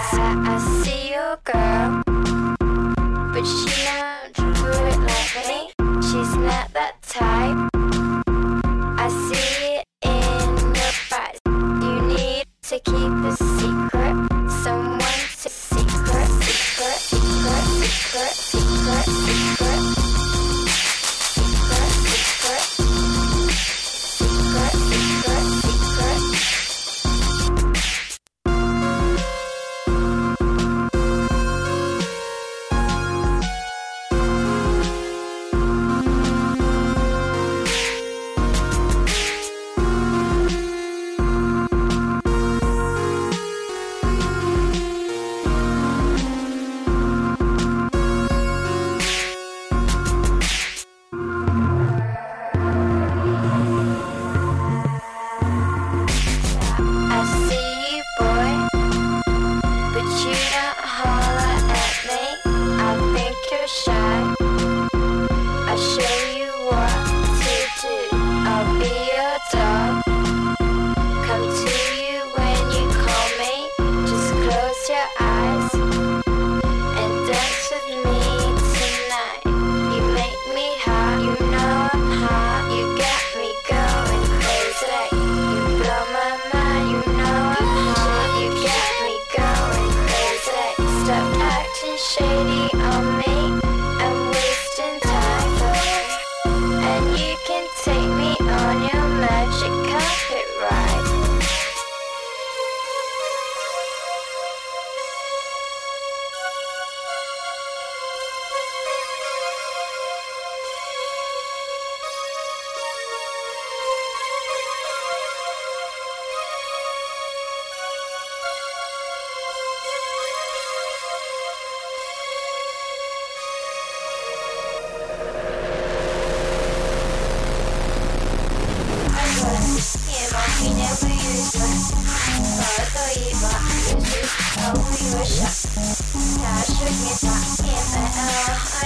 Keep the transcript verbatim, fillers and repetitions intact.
I, I see your girl, but she not do it like me. She's not that type. I see it in your eyes. You need to keep a secret. Someone to secret, secret, secret, secret, secret, secret, secret, secret, secret, secret, secret. I